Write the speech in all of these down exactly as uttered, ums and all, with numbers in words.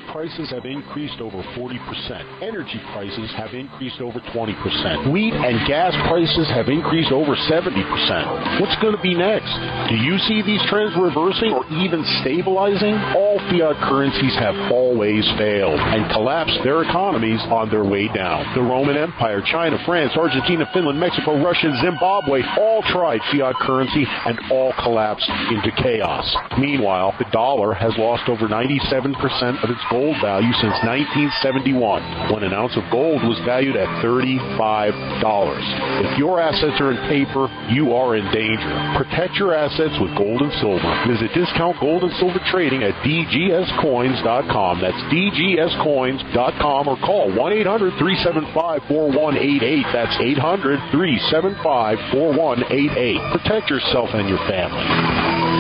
prices have increased over forty percent. Energy prices have increased over twenty percent. Wheat and gas prices have increased over seventy percent. What's going to be next? Do you see these trends reversing or even stabilizing? All fiat currencies have always failed and collapsed their economies on their way down. The Roman Empire, China, France, Argentina, Finland, Mexico, Russia, Zimbabwe all tried fiat currency and all collapsed into chaos. Meanwhile, the dollar has lost over ninety-seven percent of its gold value since nineteen seventy-one, when an ounce of gold was valued at thirty-five dollars. If your assets are in paper, you are in danger. Protect your assets with gold and silver. Visit Discount Gold and Silver Trading at D G S coins dot com. That's D G S coins dot com, or call one eight hundred, three seven five, four one eight eight. That's eight hundred, three seven five, four one eight eight. Protect yourself and your family.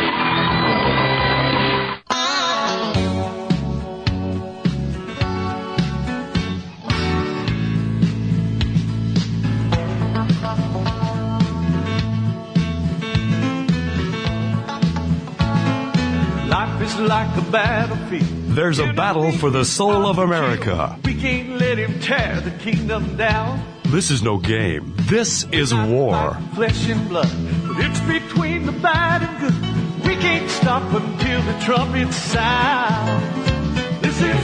Like a battlefield. There's a battle for the soul of America. We can't let him tear the kingdom down. This is no game. This is war. Flesh and blood, but it's between the bad and good. We can't stop until the trumpet sounds. This is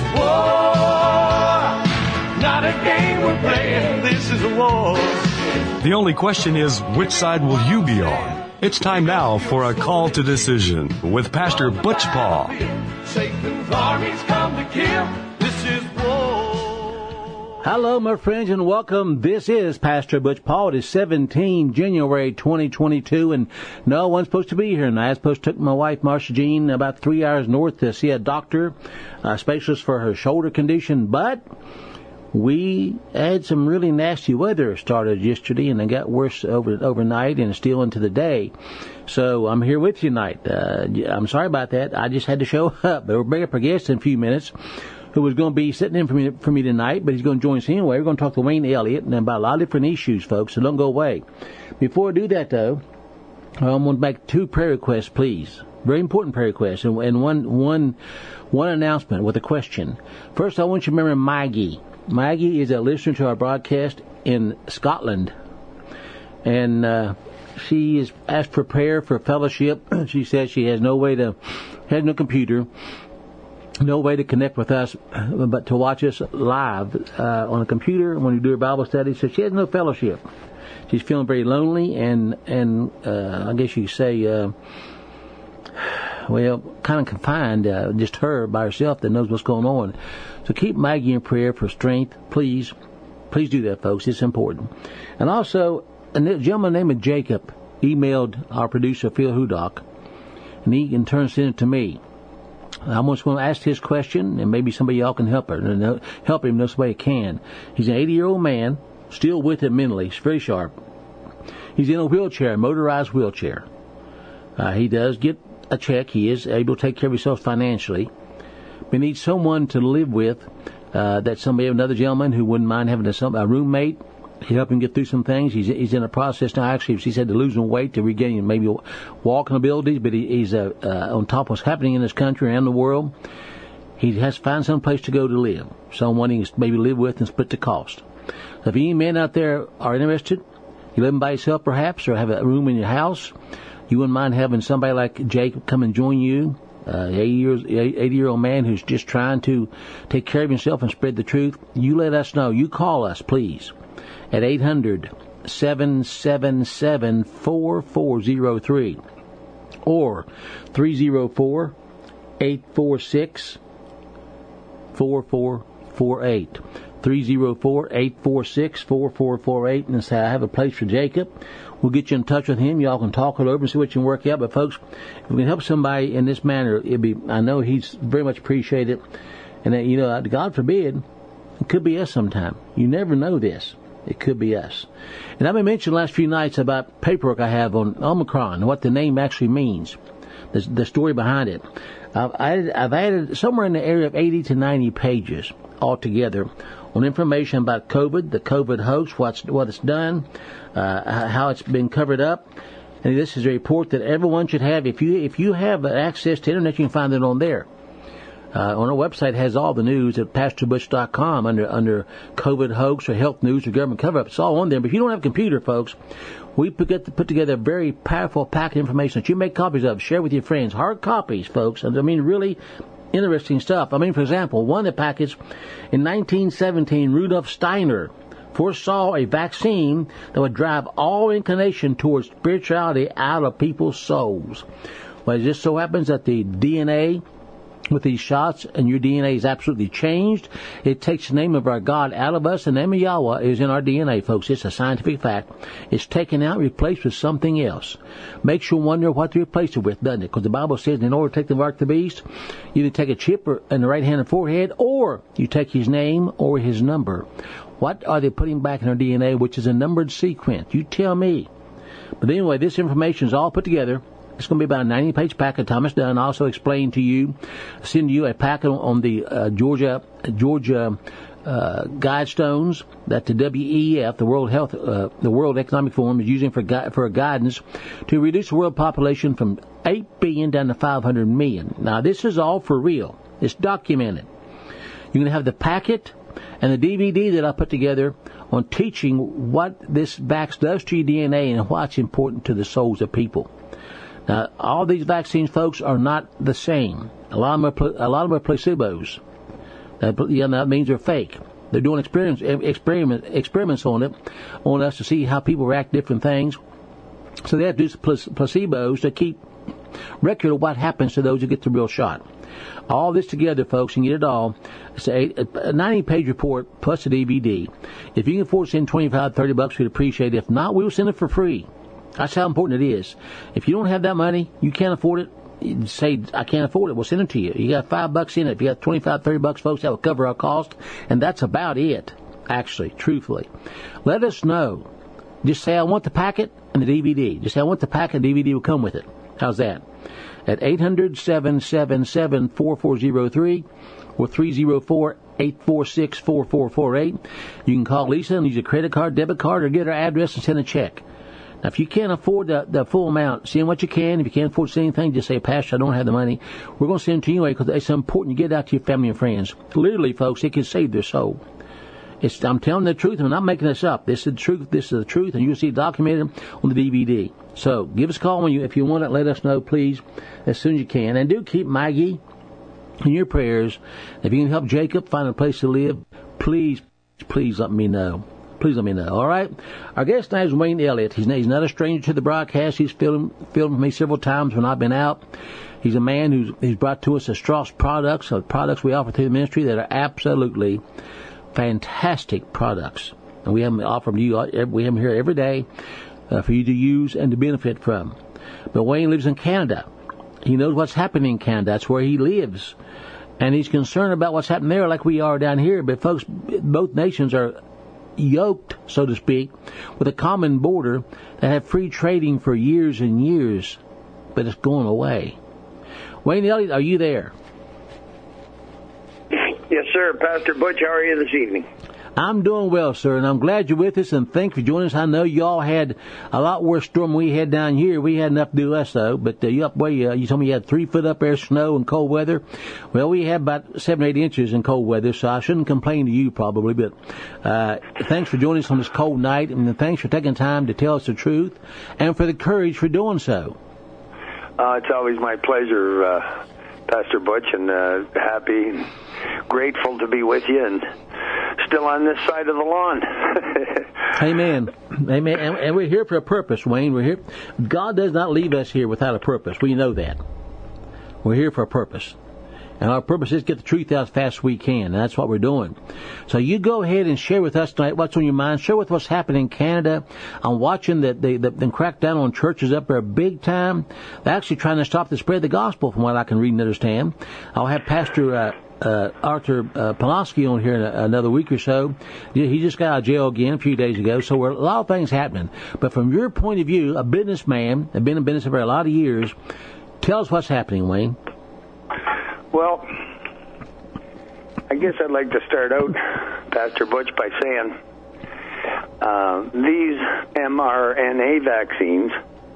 war, not a game we're playing. This is a war. The only question is, which side will you be on? It's time now for a call to decision with Pastor Butch Paul. Satan's armies come to kill. This is war. Hello, my friends, and welcome. This is Pastor Butch Paul. It is seventeenth of January, twenty twenty-two, and no one's supposed to be here. And I was supposed to take my wife, Marcia Jean, about three hours north to see a doctor, a specialist for her shoulder condition, but we had some really nasty weather started yesterday, and it got worse over overnight and still into the day. So I'm here with you tonight. Uh, I'm sorry about that. I just had to show up. But we'll bring up our guest in a few minutes, who was going to be sitting in for me, for me tonight, but he's going to join us anyway. We're going to talk to Wayne Elliott and about a lot of different issues, folks, so don't go away. Before I do that, though, I'm going to make two prayer requests, please. Very important prayer requests, and, and one, one, one announcement with a question. First, I want you to remember Maggie. Maggie is a listener to our broadcast in Scotland, and uh, she is asked for prayer for fellowship. She says she has no way to, has no computer, no way to connect with us, but to watch us live uh, on a computer when we do our Bible study. So she has no fellowship. She's feeling very lonely, and and uh, I guess you could say, uh, well, kind of confined, uh, just her by herself that knows what's going on. So keep Maggie in prayer for strength, please. Please do that, folks. It's important. And also, a gentleman named Jacob emailed our producer, Phil Hudock, and he in turn sent it to me. I'm just going to ask his question, and maybe somebody y'all can help her, help him this way it can. He's an eighty-year-old man, still with him mentally. He's very sharp. He's in a wheelchair, a motorized wheelchair. Uh, he does get a check. He is able to take care of himself financially. We need someone to live with, uh, that somebody, another gentleman who wouldn't mind having a, a roommate. He help him get through some things. He's he's in a process now. Actually, he said to losing weight, to regaining maybe walking abilities, but he, he's uh, uh, on top of what's happening in this country and the world. He has to find some place to go to live, someone he can maybe live with and split the cost. So if any men out there are interested, you living by yourself perhaps, or have a room in your house, you wouldn't mind having somebody like Jake come and join you. Uh, eighty-year-old man who's just trying to take care of himself and spread the truth. You let us know. You call us, please, at eight hundred, seven seven seven, four four zero three or three oh four, eight four six, four four four eight. three oh four, eight four six, four four four eight, and say, I have a place for Jacob. We'll get you in touch with him. Y'all can talk it over and see what you can work out. But, folks, if we can help somebody in this manner, it'd be, I know he's very much appreciated. And, uh, you know, God forbid, it could be us sometime. You never know this. It could be us. And I've been mentioning the last few nights about paperwork I have on Omicron, what the name actually means, the, the story behind it. I've added, I've added somewhere in the area of eighty to ninety pages altogether on information about COVID, the COVID hoax, what's, what it's done, uh, how it's been covered up. And this is a report that everyone should have. If you if you have access to internet, you can find it on there. Uh, on our website has all the news at pastor butch dot com under under COVID hoax or health news or government cover-up. It's all on there. But if you don't have a computer, folks, we put, put together a very powerful pack of information that you make copies of. Share with your friends. Hard copies, folks. I mean, really interesting stuff. I mean, for example, one of the packets in nineteen seventeen, Rudolf Steiner foresaw a vaccine that would drive all inclination towards spirituality out of people's souls. Well, it just so happens that the D N A with these shots, and your D N A is absolutely changed. It takes the name of our God out of us. The name of Yahweh is in our D N A, folks. It's a scientific fact. It's taken out, replaced with something else. Makes you wonder what to replace it with, doesn't it? Because the Bible says in order to take the mark of the beast, you either take a chip in the right hand and forehead, or you take his name or his number. What are they putting back in our D N A, which is a numbered sequence? You tell me. But anyway, this information is all put together. It's going to be about a ninety-page packet. Thomas Dunn also explained to you, send you a packet on the uh, Georgia Georgia uh, Guidestones that the W E F, the World Health, uh, the World Economic Forum, is using for gui- for guidance to reduce the world population from eight billion down to five hundred million. Now, this is all for real. It's documented. You're going to have the packet and the D V D that I put together on teaching what this vax does to your D N A and why it's important to the souls of people. Now, all these vaccines, folks, are not the same. A lot of them are, a lot of them are placebos. That, yeah, that means they're fake. They're doing experiments, experiment, experiments on it, on us to see how people react to different things. So they have to do placebos to keep record of what happens to those who get the real shot. All this together, folks, and get it all. It's a ninety-page report plus a D V D. If you can afford to send twenty-five, thirty bucks, we'd appreciate it. If not, we'll send it for free. That's how important it is. If you don't have that money, you can't afford it, you say, I can't afford it, we'll send it to you. You got five bucks in it. If you got twenty-five, thirty bucks, folks, that will cover our cost. And that's about it, actually, truthfully. Let us know. Just say, I want the packet and the D V D. Just say, I want the packet and the D V D will come with it. How's that? At eight hundred, seven seven seven, four four zero three or three oh four, eight four six, four four four eight. You can call Lisa and use a credit card, debit card, or get her address and send a check. Now, if you can't afford the, the full amount, send what you can. If you can't afford to send anything, just say, Pastor, I don't have the money. We're going to send it to you anyway because it's important to get it out to your family and friends. Literally, folks, it can save their soul. It's, I'm telling the truth, and I'm not making this up. This is the truth. This is the truth, and you'll see it documented on the D V D. So give us a call when you, if you want it. Let us know, please, as soon as you can. And do keep Maggie in your prayers. If you can help Jacob find a place to live, please, please let me know. Please let me know, all right? Our guest tonight is Wayne Elliott. He's, he's not a stranger to the broadcast. He's filmed, filmed with me several times when I've been out. He's a man who's he's brought to us the Strauss products, the products we offer through the ministry that are absolutely fantastic products. And we have them offered to you, we have them here every day uh, for you to use and to benefit from. But Wayne lives in Canada. He knows what's happening in Canada. That's where he lives. And he's concerned about what's happening there like we are down here. But folks, both nations are yoked, so to speak, with a common border that had free trading for years and years, but it's going away. Wayne Elliott, are you there? Yes, sir. Pastor Butch, how are you this evening? I'm doing well, sir, and I'm glad you're with us, and thanks for joining us. I know y'all had a lot worse storm than we had down here. We had enough to do us, though, but uh, you up way, uh, you told me you had three foot up there snow and cold weather. Well, we had about seven, eight inches in cold weather, so I shouldn't complain to you probably, but uh, thanks for joining us on this cold night, and thanks for taking time to tell us the truth, and for the courage for doing so. Uh, it's always my pleasure, uh, Pastor Butch, and uh, happy and grateful to be with you, and still on this side of the lawn. Amen. Amen. And, and we're here for a purpose, Wayne. We're here. God does not leave us here without a purpose. We know that. We're here for a purpose. And our purpose is to get the truth out as fast as we can. And that's what we're doing. So you go ahead and share with us tonight what's on your mind. Share with what's happening in Canada. I'm watching the, the, the, the crackdown on churches up there big time. They're actually trying to stop the spread of the gospel from what I can read and understand. I'll have Pastor uh, uh, Arthur uh, Pulaski on here in a, another week or so. He just got out of jail again a few days ago. So we're, a lot of things happening. But from your point of view, a businessman, I've been in business for a lot of years, tell us what's happening, Wayne. Well, I guess I'd like to start out, Pastor Butch, by saying uh, these mRNA vaccines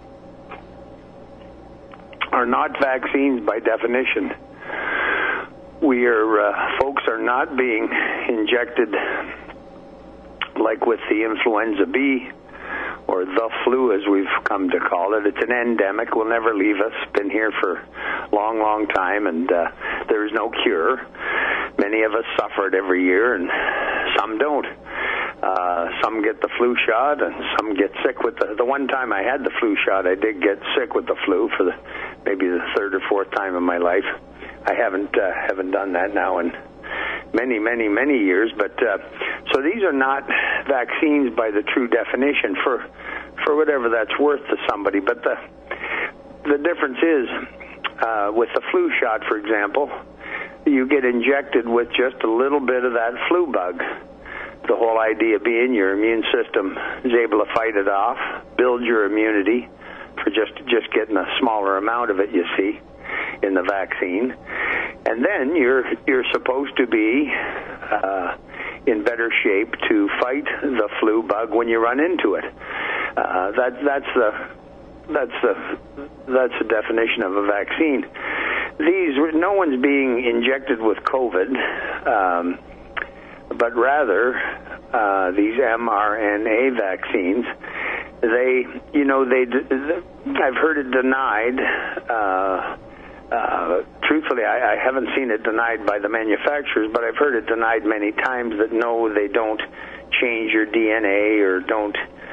are not vaccines by definition. we are uh, folks are not being injected like with the influenza B or the flu, as we've come to call it. It's an endemic, will never leave us. Been here for a long, long time, and uh, there's no cure. Many of us suffer it every year, and some don't. Uh, some get the flu shot, and some get sick with the. The one time I had the flu shot, I did get sick with the flu for the maybe the third or fourth time in my life. I haven't uh, haven't done that now in many, many, many years. But uh, so these are not vaccines by the true definition for for whatever that's worth to somebody. But the the difference is uh, with the flu shot, for example, you get injected with just a little bit of that flu bug. The whole idea being your immune system is able to fight it off, build your immunity for just just getting a smaller amount of it, you see, in the vaccine. And then you're you're supposed to be uh, in better shape to fight the flu bug when you run into it. Uh, that that's the that's the that's the definition of a vaccine. These no one's being injected with COVID. Um, but rather uh, these mRNA vaccines, they, you know, they, I've heard it denied. Uh, uh, truthfully, I, I haven't seen it denied by the manufacturers, but I've heard it denied many times that no, they don't change your D N A or don't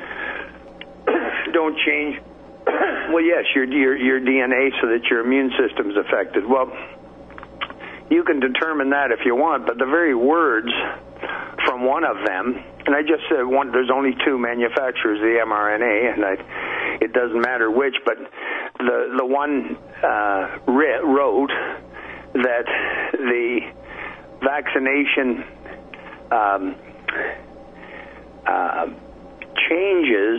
don't change. Well, yes, your your your D N A so that your immune system's affected. Well, you can determine that if you want, but the very words from one of them, and I just said one, there's only two manufacturers, the mRNA, and I, it doesn't matter which, but the the one uh, wrote that the vaccination um, uh, changes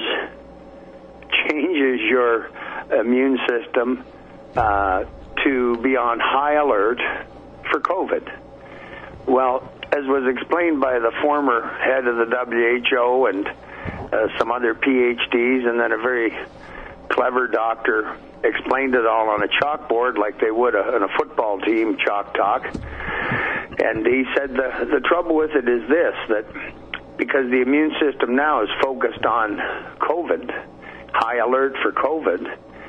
changes your immune system uh, to be on high alert for COVID. Well, as was explained by the former head of the W H O and uh, some other P H Ds, and then a very clever doctor explained it all on a chalkboard like they would a, in a football team chalk talk. And he said the, the trouble with it is this, that because the immune system now is focused on COVID, high alert for COVID,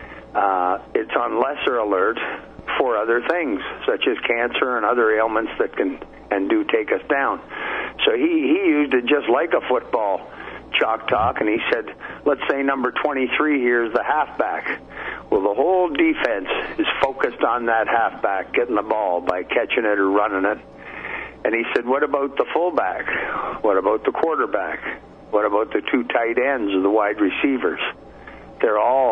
uh, it's on lesser alert for other things, such as cancer and other ailments that can and do take us down. So he, he used it just like a football chalk talk, and he said, let's say number twenty-three here is the halfback. Well, the whole defense is focused on that halfback, getting the ball by catching it or running it. And he said, what about the fullback? What about the quarterback? What about the two tight ends or the wide receivers? They're all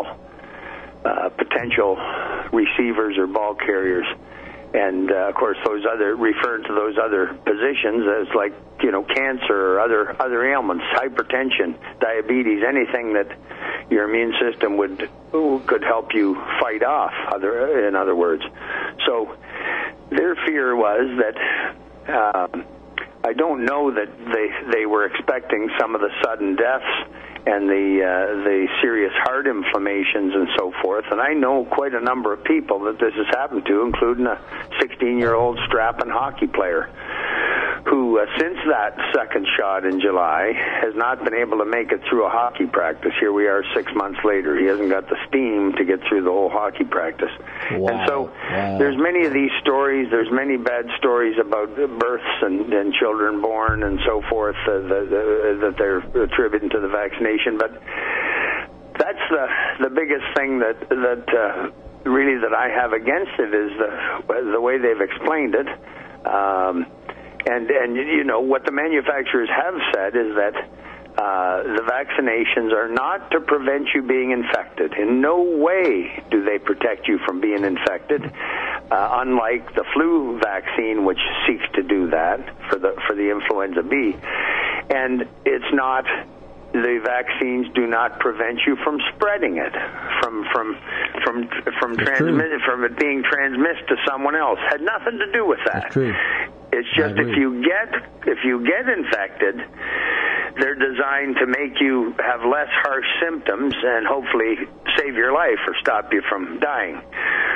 uh, potential receivers or ball carriers. And, uh, of course, those other, referring to those other positions as like, you know, cancer or other other ailments, hypertension, diabetes, anything that your immune system would could help you fight off, other, in other words. So their fear was that, uh, I don't know that they, they were expecting some of the sudden deaths and the uh, the serious heart inflammations and so forth. And I know quite a number of people that this has happened to, including a sixteen-year-old strapping hockey player who, uh, since that second shot in July, has not been able to make it through a hockey practice. Here we are six months later. He hasn't got the steam to get through the whole hockey practice. Wow. And so wow. there's many of these stories. There's many bad stories about births and, and children born and so forth uh, the, the, that they're attributing to the vaccination. But that's the the biggest thing that that uh, really that I have against it is the the way they've explained it. Um, and and you know what the manufacturers have said is that uh, the vaccinations are not to prevent you being infected. In no way do they protect you from being infected. Uh, unlike the flu vaccine, which seeks to do that for the for the influenza B, and it's not. The vaccines do not prevent you from spreading it, from from from from transmit from it being transmitted to someone else. Had nothing to do with that. That's true. It's just if you get if you get infected, they're designed to make you have less harsh symptoms and hopefully save your life or stop you from dying.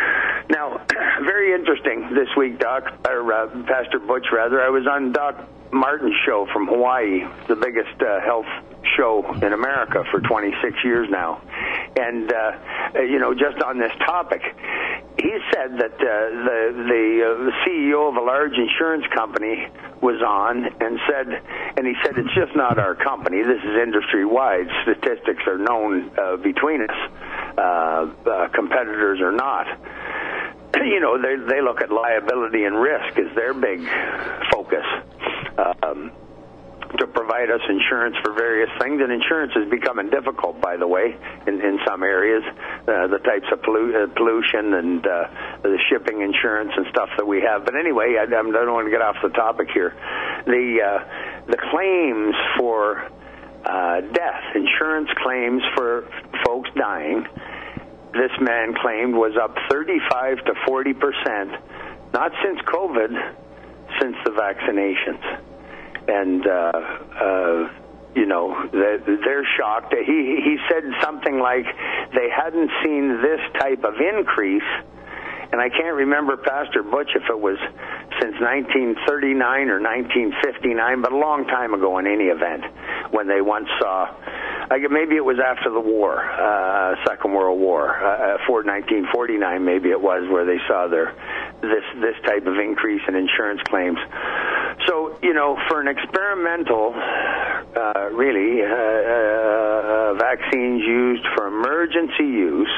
Now, very interesting this week, Doc, or uh, Pastor Butch, rather. I was on Doc Martin's show from Hawaii, the biggest uh, health show in America for twenty-six years now. And, uh, you know, just on this topic, he said that uh, the, the, uh, the C E O of a large insurance company was on and said, and he said, it's just not our company. This is industry-wide. Statistics are known uh, between us. Uh, uh, competitors are not. You know, they they look at liability and risk as their big focus. Um, to provide us insurance for various things, and insurance is becoming difficult, by the way, in, in some areas, uh, the types of pollu- uh, pollution and uh, the shipping insurance and stuff that we have. But anyway, I, I don't want to get off the topic here. The, uh, the claims for uh, death, insurance claims for folks dying, this man claimed was up thirty-five to forty percent, not since COVID, since the vaccinations. And, uh, uh, you know, they're shocked. He, he said something like they hadn't seen this type of increase, and I can't remember, Pastor Butch, if it was since nineteen thirty-nine or nineteen fifty-nine, but a long time ago in any event, when they once saw, like maybe it was after the war, uh, Second World War, uh, for nineteen forty-nine maybe it was, where they saw their this this type of increase in insurance claims. So, you know, for an experimental, uh, really, uh, uh, vaccines used for emergency use,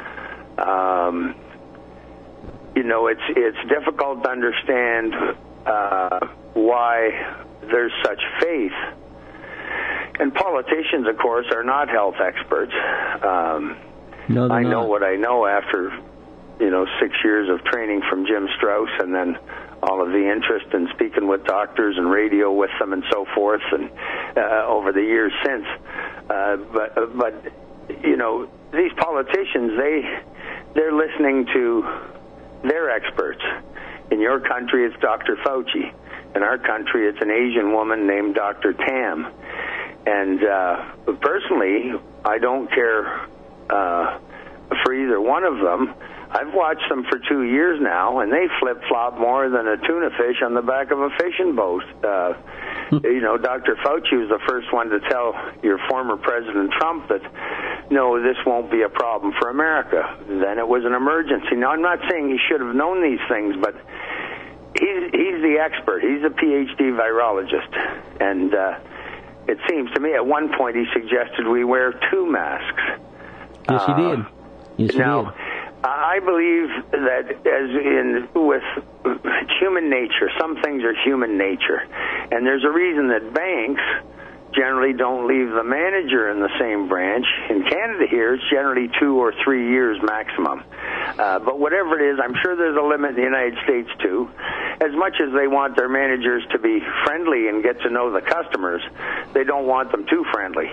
um, you know, it's it's difficult to understand uh, why there's such faith. And politicians, of course, are not health experts. Um, no, I know not. what I know after, you know, six years of training from Jim Strauss, and then all of the interest in speaking with doctors and radio with them and so forth, and uh, over the years since. Uh, but, but you know, these politicians, they they're listening to their experts. In your country, it's Doctor Fauci. In our country, it's an Asian woman named Doctor Tam. And uh, personally, I don't care uh, for either one of them. I've watched them for two years now, and they flip-flop more than a tuna fish on the back of a fishing boat. Uh, you know, Doctor Fauci was the first one to tell your former President Trump that, no, this won't be a problem for America. Then it was an emergency. Now, I'm not saying he should have known these things, but he's, he's the expert. He's a P H D virologist. And uh, it seems to me at one point he suggested we wear two masks. Yes, he did. Yes, he now, did. I believe that as in with human nature, some things are human nature. And there's a reason that banks generally don't leave the manager in the same branch. In Canada here, it's generally two or three years maximum. Uh, but whatever it is, I'm sure there's a limit in the United States too. As much as they want their managers to be friendly and get to know the customers, they don't want them too friendly.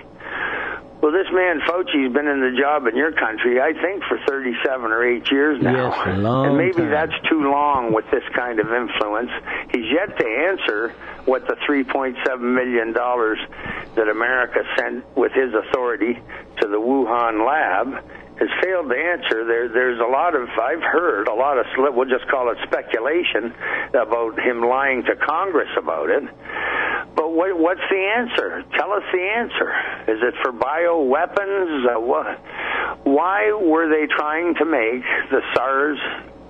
Well, this man Fauci's been in the job in your country, I think, for thirty-seven or eight years now. Yes, a long and maybe time. that's too long with this kind of influence. He's yet to answer what the three point seven million dollars that America sent with his authority to the Wuhan lab has failed to answer. There, there's a lot of, I've heard, a lot of, we'll just call it speculation about him lying to Congress about it. But what, what's the answer? Tell us the answer. Is it for bioweapons? Uh, what? Why were they trying to make the SARS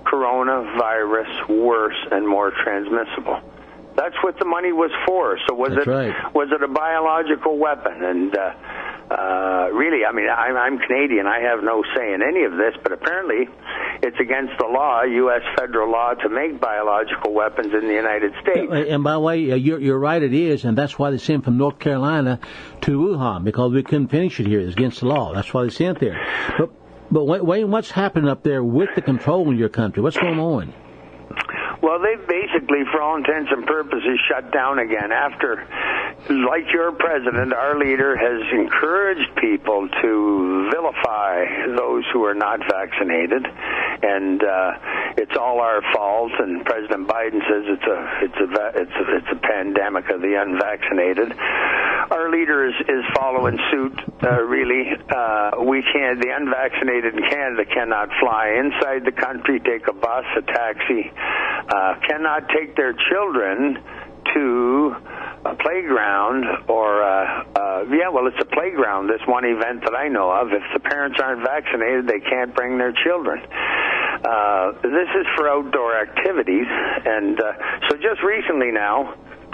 coronavirus worse and more transmissible? That's what the money was for. So was That's it right. was it a biological weapon? And uh, uh, really, I mean, I'm, I'm Canadian. I have no say in any of this, but apparently it's against the law, U S federal law, to make biological weapons in the United States. And by the way, you're, you're right, it is, and that's why they sent from North Carolina to Wuhan, because we couldn't finish it here. It's against the law. That's why they sent there. But, but Wayne, what's happening up there with the control in your country? What's going on? Well, they've basically, for all intents and purposes, shut down again after, like your president, our leader has encouraged people to vilify those who are not vaccinated, and uh, it's all our fault. And President Biden says it's a it's a it's a, it's a pandemic of the unvaccinated. Our leader is, is following suit. Uh, really, uh, we can't. The unvaccinated in Canada cannot fly inside the country, take a bus, a taxi, uh, cannot take their children to a playground or uh, uh, yeah, well, it's a playground. This one event that I know of. If the parents aren't vaccinated, they can't bring their children. Uh, this is for outdoor activities, and uh, so just recently now,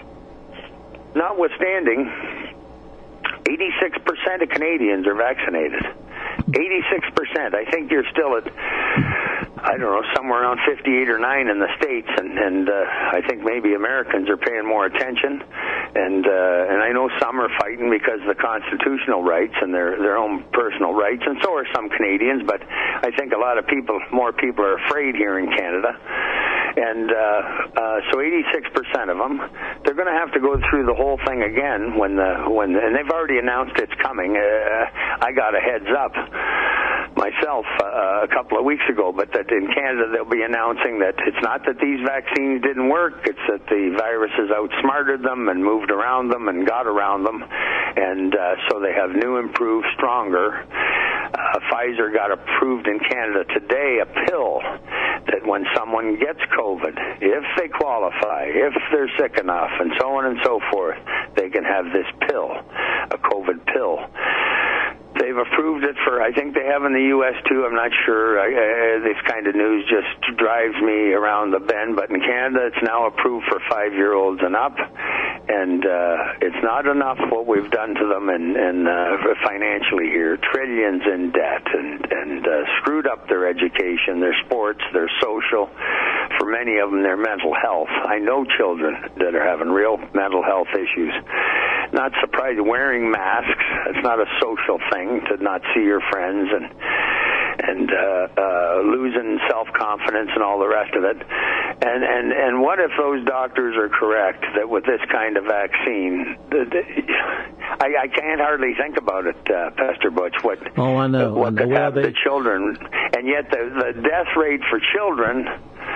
notwithstanding, eighty-six percent of Canadians are vaccinated. eighty-six percent. I think you're still at, I don't know, somewhere around fifty-eight or nine in the States, and, and uh, I think maybe Americans are paying more attention. And uh, and I know some are fighting because of the constitutional rights and their, their own personal rights, and so are some Canadians, but I think a lot of people, more people are afraid here in Canada. And uh, uh, so eighty-six percent of them, they're going to have to go through the whole thing again when the, when the, and they've already announced it's coming. Uh, I got a heads up myself uh, a couple of weeks ago, but that in Canada they'll be announcing that it's not that these vaccines didn't work, it's that the viruses outsmarted them and moved around them and got around them, and uh, so they have new, improved, stronger. Uh, Pfizer got approved in Canada today, a pill that when someone gets COVID, if they qualify, if they're sick enough, and so on and so forth, they can have this pill, a COVID pill. They've approved it for, I think they have in the U S too, I'm not sure. I, uh, this kind of news just drives me around the bend, but in Canada it's now approved for five-year-olds and up, and uh, it's not enough what we've done to them and, and uh, financially here. Trillions in debt, and, and uh, screwed up their education, their sports, their social, for many of them their mental health. I know children that are having real mental health issues. Not surprised, wearing masks, it's not a social thing to not see your friends, and and uh, uh, losing self-confidence and all the rest of it. And, and and what if those doctors are correct that with this kind of vaccine, the, the, I, I can't hardly think about it, uh, Pastor Butch, what, oh, I know. what I know. could Well, happen they... to children. And yet the, the death rate for children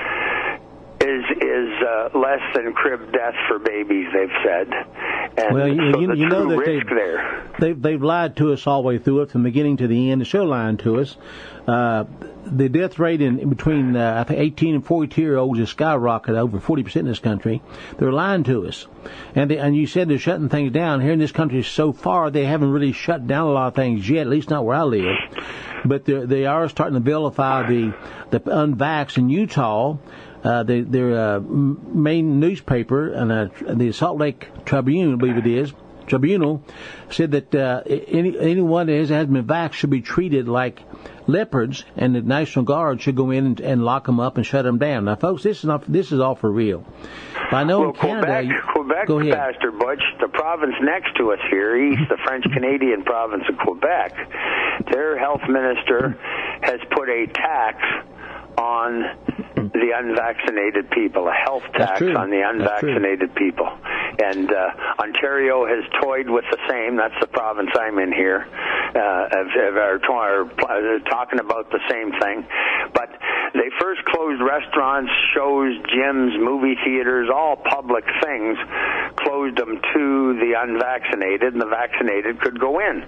is is uh, less than crib death for babies, they've said. And well, you, so you, the you know true that risk they, there. They've, they've lied to us all the way through it, from the beginning to the end. They're still lying to us. Uh, the death rate in, in between, uh, I think, eighteen and forty-two-year-olds has skyrocketed over forty percent in this country. They're lying to us. And they, and you said they're shutting things down. Here in this country so far, they haven't really shut down a lot of things yet, at least not where I live. But they are starting to vilify the, the unvaxxed in Utah. Uh, they, their uh, main newspaper, and uh, the Salt Lake Tribune, I believe it is, Tribunal, said that uh, any, anyone that has, has been vaxxed should be treated like leopards, and the National Guard should go in and, and lock them up and shut them down. Now, folks, this is not, this is all for real. But I know well, in Canada, Quebec, Quebec, go ahead. Pastor Butch, the province next to us here, east, the French-Canadian province of Quebec, their health minister has put a tax on the unvaccinated people, a health tax on the unvaccinated people. And uh, Ontario has toyed with the same. That's the province I'm in here. Uh, are, are talking about the same thing. But they first closed restaurants, shows, gyms, movie theaters, all public things, closed them to the unvaccinated, and the vaccinated could go in.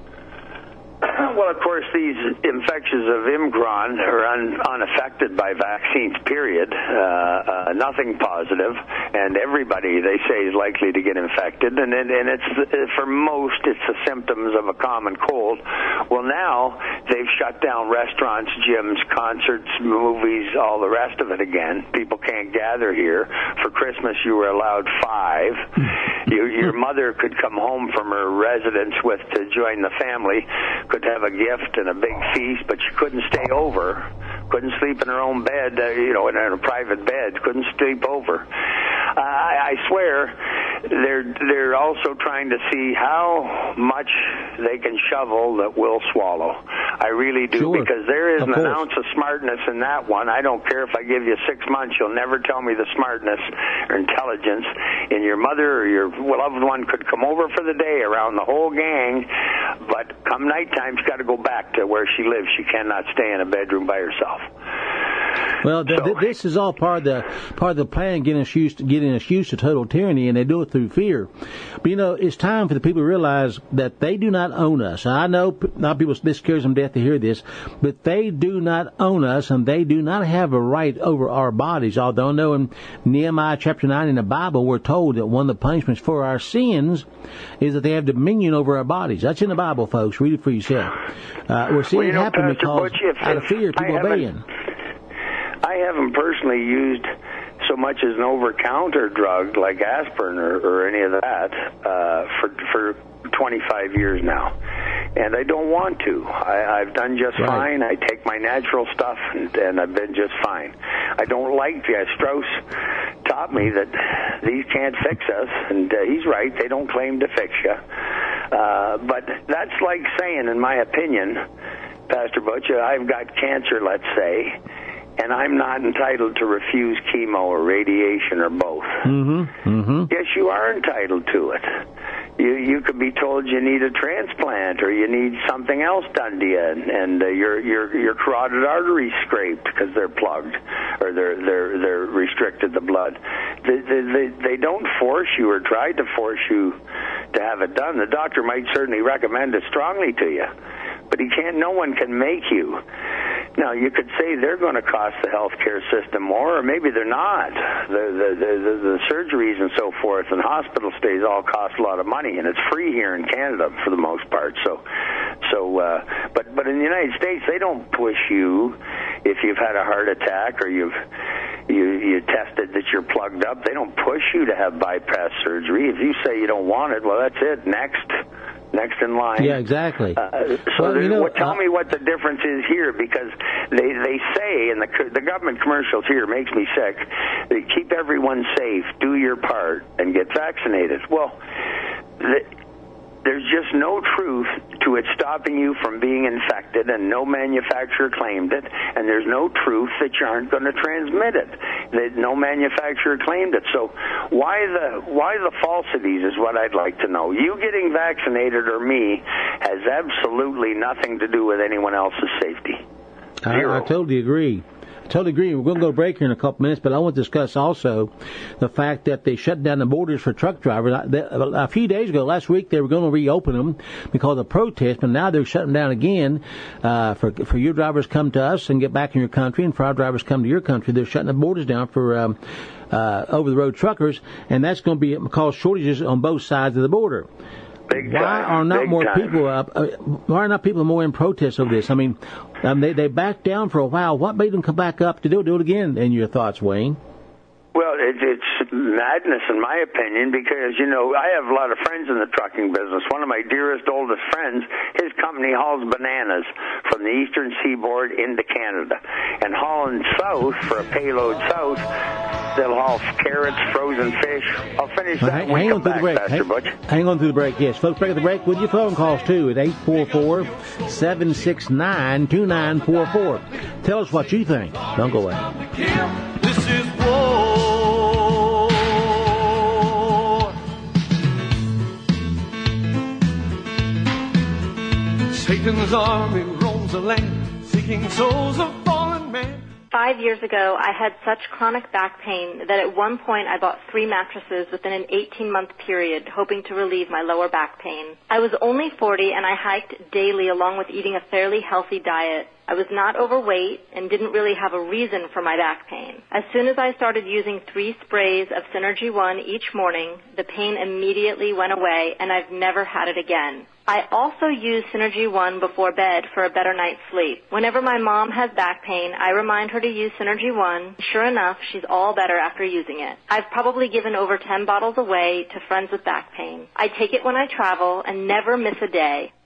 Well, of course, these infections of Omicron are un, unaffected by vaccines, period. Uh, uh, nothing positive, and everybody, they say, is likely to get infected. And, and, and it's, for most, it's the symptoms of a common cold. Well, now they've shut down restaurants, gyms, concerts, movies, all the rest of it again. People can't gather here. For Christmas, you were allowed five. You, your mother could come home from her residence with to join the family, could have a gift and a big feast, but she couldn't stay over, couldn't sleep in her own bed, uh, you know, in a private bed, couldn't sleep over. Uh, I, I swear, they're they're also trying to see how much they can shovel that will swallow. I really do, sure. because there isn't of an course. ounce of smartness in that one. I don't care if I give you six months, you'll never tell me the smartness or intelligence in your mother or your loved one could come over for the day around the whole gang, but come nighttime, she's got to go back to where she lives. She cannot stay in a bedroom by herself. Well, th- th- this is all part of the part of the plan, getting us used to getting us used to total tyranny, and they do it through fear. But you know, it's time for the people to realize that they do not own us. I know a lot of people, this scares them to death to hear this, but they do not own us, and they do not have a right over our bodies. Although I know in Nehemiah chapter nine in the Bible, we're told that one of the punishments for our sins is that they have dominion over our bodies. That's in the Bible, folks. Read it for yourself. Uh, we're seeing well, you it know, happen Pastor because Butch, if, out of fear, people are obeying. I haven't personally used so much as an over-counter drug like aspirin or, or any of that uh, for for twenty-five years now, and I don't want to. I, I've done just right. fine. I take my natural stuff, and, and I've been just fine. I don't like uh, Strauss taught me that these can't fix us, and uh, he's right. They don't claim to fix you, uh, but that's like saying, in my opinion, Pastor Butch, I've got cancer, let's say, and I'm not entitled to refuse chemo or radiation or both. Mm-hmm. Mm-hmm. Yes, you are entitled to it. You you could be told you need a transplant or you need something else done to you, and, and uh, your your your carotid arteries scraped because they're plugged or they're they're they're restricted the blood. They, they they they don't force you or try to force you to have it done. The doctor might certainly recommend it strongly to you, but he can't. No one can make you. Now, you could say they're going to cost the healthcare system more, or maybe they're not. The, the, the, the, the surgeries and so forth and hospital stays all cost a lot of money, and it's free here in Canada for the most part. So, so, uh, but but in the United States, they don't push you if you've had a heart attack or you've you you tested that you're plugged up. They don't push you to have bypass surgery. If you say you don't want it, well, that's it. Next. Next in line. Yeah, exactly. Uh, so well, you know, well, tell uh, me what the difference is here, because they they say, and the the government commercials here makes me sick. They keep everyone safe, do your part, and get vaccinated. Well, the, there's just no truth to it stopping you from being infected, and no manufacturer claimed it, and there's no truth that you aren't going to transmit it. That no manufacturer claimed it. So why the why the falsities is what I'd like to know. You getting vaccinated or me has absolutely nothing to do with anyone else's safety. I, I totally agree. I totally agree. We're going to go to break here in a couple minutes, but I want to discuss also the fact that they shut down the borders for truck drivers. A few days ago, last week, they were going to reopen them because of protests, but now they're shutting down again uh, for for your drivers come to us and get back in your country, and for our drivers come to your country. They're shutting the borders down for um, uh, over-the-road truckers, and that's going to be cause shortages on both sides of the border. Big why time, are not big more time. people up? Uh, why are not people more in protest over this? I mean, um, they they backed down for a while. What made them come back up to do it? Do it again? In your thoughts, Wayne? Well, it, it's madness, in my opinion, because, you know, I have a lot of friends in the trucking business. One of my dearest, oldest friends, his company hauls bananas from the eastern seaboard into Canada. And hauling south for a payload south, they'll haul carrots, frozen fish. I'll finish Well, that hang, when we hang come on through back, the break. Pastor Hang, Butch. hang on through the break, yes. Folks, break at the break with your phone calls, too, at eight four four, seven six nine, two nine four four. Tell us what you think. Don't go away. This is war. Satan's army roams the land, seeking souls of fallen men. Five years ago, I had such chronic back pain that at one point I bought three mattresses within an eighteen-month period, hoping to relieve my lower back pain. I was only forty, and I hiked daily along with eating a fairly healthy diet. I was not overweight and didn't really have a reason for my back pain. As soon as I started using three sprays of Synergy One each morning, the pain immediately went away, and I've never had it again. I also use Synergy One before bed for a better night's sleep. Whenever my mom has back pain, I remind her to use Synergy One. Sure enough, she's all better after using it. I've probably given over ten bottles away to friends with back pain. I take it when I travel and never miss a day.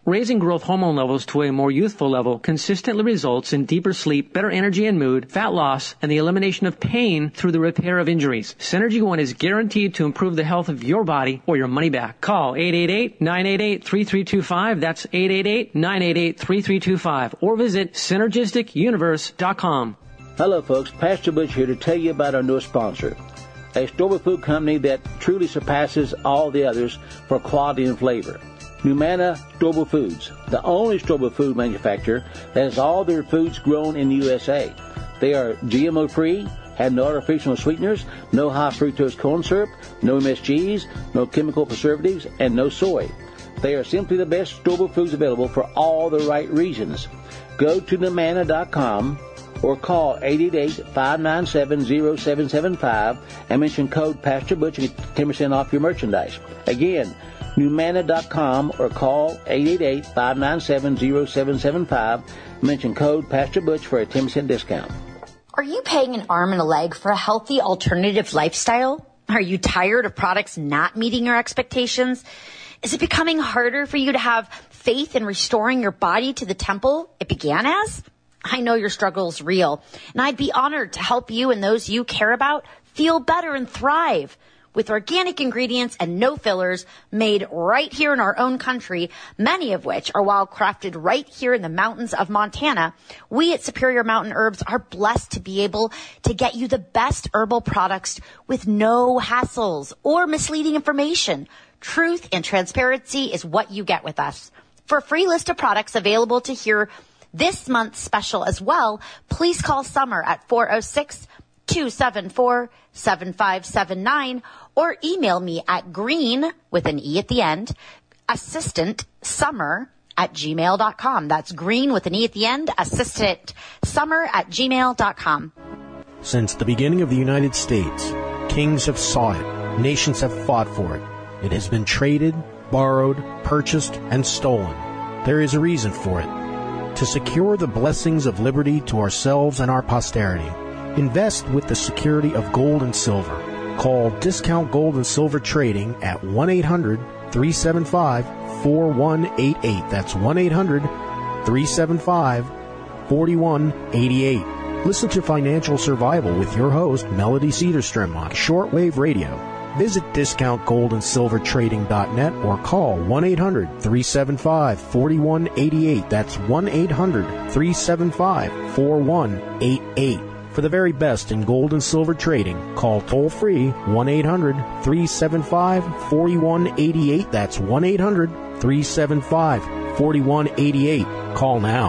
Raising growth hormone levels to a more youthful level consistently results in deeper sleep, better energy and mood, fat loss, and the elimination of pain through the repair of injuries. Synergy One is guaranteed to improve the health of your body or your money back. Call eight eight eight, nine eight eight, three three two five. That's eight eight eight, nine eight eight, three three two five. Or visit synergistic universe dot com. Hello, folks. Pastor Butch here to tell you about our newest sponsor, a store food company that truly surpasses all the others for quality and flavor. Numanna Storable Foods, the only storable food manufacturer that has all their foods grown in the U S A. They are G M O-free, have no artificial sweeteners, no high fructose corn syrup, no M S Gs, no chemical preservatives, and no soy. They are simply the best storable foods available for all the right reasons. Go to Numanna dot com or call eight eight eight, five nine seven, zero seven seven five and mention code Pastor Butch and get ten percent off your merchandise. Again, Numanna dot com or call eight eight eight, five nine seven, zero seven seven five. Mention code Pastor Butch for a ten percent discount. Are you paying an arm and a leg for a healthy alternative lifestyle? Are you tired of products not meeting your expectations? Is it becoming harder for you to have faith in restoring your body to the temple it began as? I know your struggle is real, and I'd be honored to help you and those you care about feel better and thrive. With organic ingredients and no fillers made right here in our own country, many of which are wild crafted right here in the mountains of Montana, we at Superior Mountain Herbs are blessed to be able to get you the best herbal products with no hassles or misleading information. Truth and transparency is what you get with us. For a free list of products available to hear this month's special as well, please call Summer at four oh six, two seven four, seven five seven nine or email me at green, with an E at the end, assistant summer at gmail dot com. That's green with an E at the end, assistant summer at gmail dot com. Since the beginning of the United States, kings have sought it, nations have fought for it. It has been traded, borrowed, purchased, and stolen. There is a reason for it. To secure the blessings of liberty to ourselves and our posterity, invest with the security of gold and silver. Call Discount Gold and Silver Trading at one eight hundred, three seven five, four one eight eight. That's one eight hundred, three seven five, four one eight eight. Listen to Financial Survival with your host, Melody Cedarstrom, on shortwave radio. Visit discount gold and silver trading dot net or call one eight hundred, three seven five, four one eight eight. That's one eight hundred, three seven five, four one eight eight. For the very best in gold and silver trading, call toll-free one eight hundred, three seven five, four one eight eight. That's one eight hundred, three seven five, four one eight eight. Call now.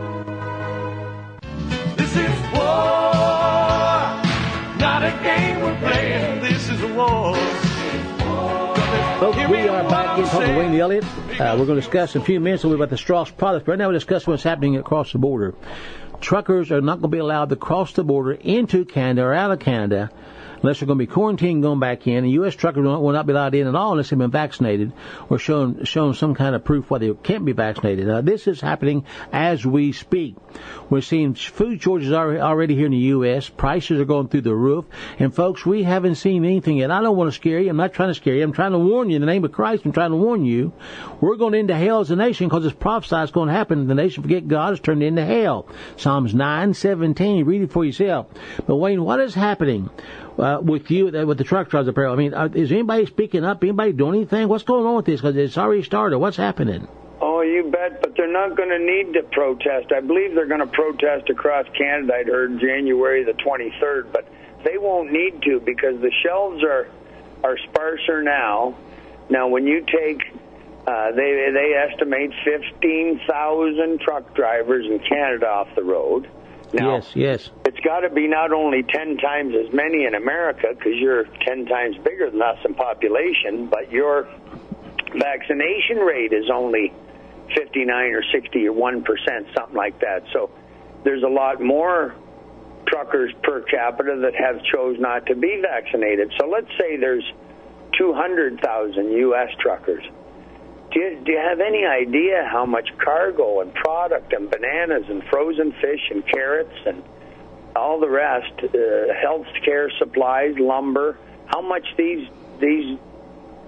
This is war, not a game we're playing. This is a war. Folks, we are back in talking to Wayne Elliott. Uh, we're going to discuss in a few minutes about the Strauss products. But right now we're discussing what's happening across the border. Truckers are not going to be allowed to cross the border into Canada or out of Canada unless they're going to be quarantined going back in. And U S truckers will not be allowed in at all unless they've been vaccinated or shown shown some kind of proof why they can't be vaccinated. Now, this is happening as we speak. We're seeing food shortages already here in the U S. Prices are going through the roof. And, folks, we haven't seen anything yet. I don't want to scare you. I'm not trying to scare you. I'm trying to warn you in the name of Christ. I'm trying to warn you. We're going into hell as a nation because it's prophesied it's going to happen. The nation forget God is turned into hell. Psalms nine seventeen. Read it for yourself. But, Wayne, what is happening uh, with you, uh, with the truck drivers apparel? I mean, uh, is anybody speaking up? Anybody doing anything? What's going on with this? Because it's already started. What's happening? Oh, you bet, but they're not going to need to protest. I believe they're going to protest across Canada, I'd heard January the twenty-third, but they won't need to because the shelves are are sparser now. Now, when you take, uh, they they estimate fifteen thousand truck drivers in Canada off the road. Now, yes, yes. It's got to be not only ten times as many in America because you're ten times bigger than us in population, but your vaccination rate is only fifty-nine or sixty or one percent, something like that. So there's a lot more truckers per capita that have chose not to be vaccinated. So let's say there's two hundred thousand U S truckers. Do you, do you have any idea how much cargo and product and bananas and frozen fish and carrots and all the rest, uh, health care supplies, lumber, how much these these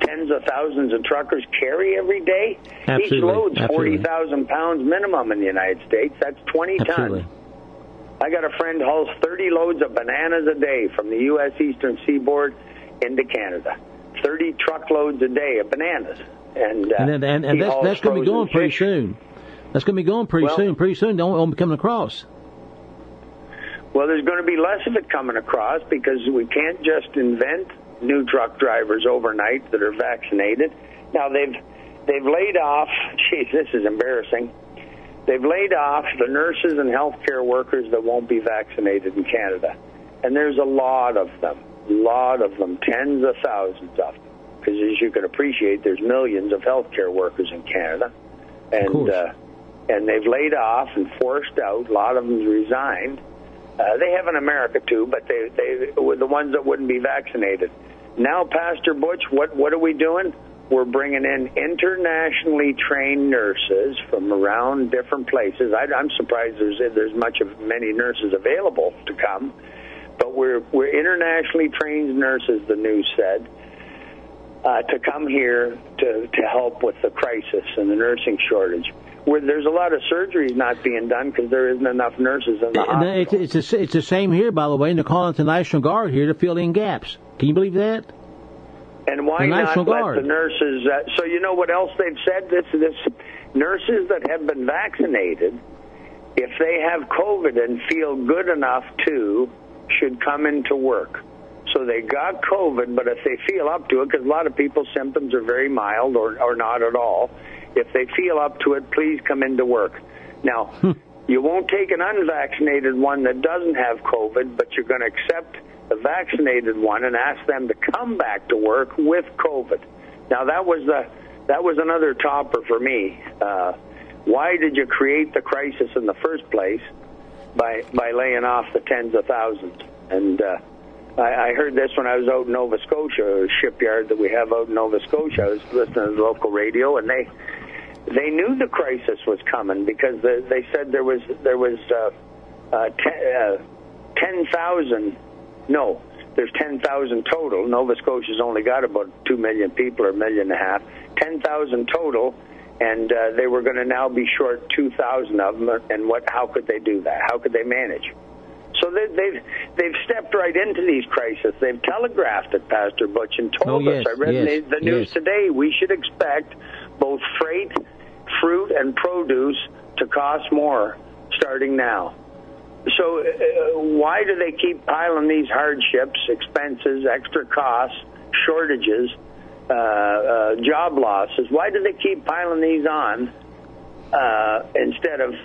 tens of thousands of truckers carry every day? Absolutely. Each load's Absolutely. forty thousand pounds minimum in the United States. That's twenty Absolutely. tons. I got a friend who hauls thirty loads of bananas a day from the U S Eastern Seaboard into Canada. thirty truckloads a day of bananas. And, uh, And, then, and, and he that's, hauls that's going to be frozen going pretty fish. soon. That's going to be going pretty Well- soon. Pretty soon, don't, don't be coming across. Well, there's going to be less of it coming across because we can't just invent new truck drivers overnight that are vaccinated. Now, they've they've laid off, geez, this is embarrassing, they've laid off the nurses and healthcare workers that won't be vaccinated in Canada. And there's a lot of them, a lot of them, tens of thousands of them. Because as you can appreciate, there's millions of healthcare workers in Canada. And, uh, and they've laid off and forced out, a lot of them resigned. Uh, they have in America too, but they they were the ones that wouldn't be vaccinated. Now, Pastor Butch, what what are we doing? We're bringing in internationally trained nurses from around different places. I, I'm surprised there's there's much of many nurses available to come, but we're we're internationally trained nurses. The news said uh, to come here to to help with the crisis and the nursing shortage. Where there's a lot of surgeries not being done because there isn't enough nurses in the And hospital. it's, it's, the, it's the same here, by the way, and they're calling the National Guard here to fill in gaps. Can you believe that? And why The not National let Guard. the nurses? Uh, so you know what else they've said? This this nurses that have been vaccinated, if they have COVID and feel good enough to, should come into work. So they got COVID, but if they feel up to it, because a lot of people's symptoms are very mild or, or not at all, if they feel up to it, please come into work. Now, you won't take an unvaccinated one that doesn't have COVID, but you're going to accept the vaccinated one and ask them to come back to work with COVID. Now, that was the that was another topper for me. Uh, why did you create the crisis in the first place by by laying off the tens of thousands? And uh, I, I heard this when I was out in Nova Scotia, a shipyard that we have out in Nova Scotia. I was listening to the local radio, and they they knew the crisis was coming because they, they said there was there was uh, uh, ten, uh, ten thousand. No, there's ten thousand total. Nova Scotia's only got about two million people or a million and a half. ten thousand total, and uh, they were going to now be short two thousand of them. And what? How could they do that? How could they manage? So they, they've they've stepped right into these crises. They've telegraphed it, Pastor Butch, and told Oh, yes, us. I read yes, in the, the news yes. today. We should expect both freight, fruit, and produce to cost more starting now. So uh, why do they keep piling these hardships, expenses, extra costs, shortages, uh, uh, job losses? Why do they keep piling these on uh, instead of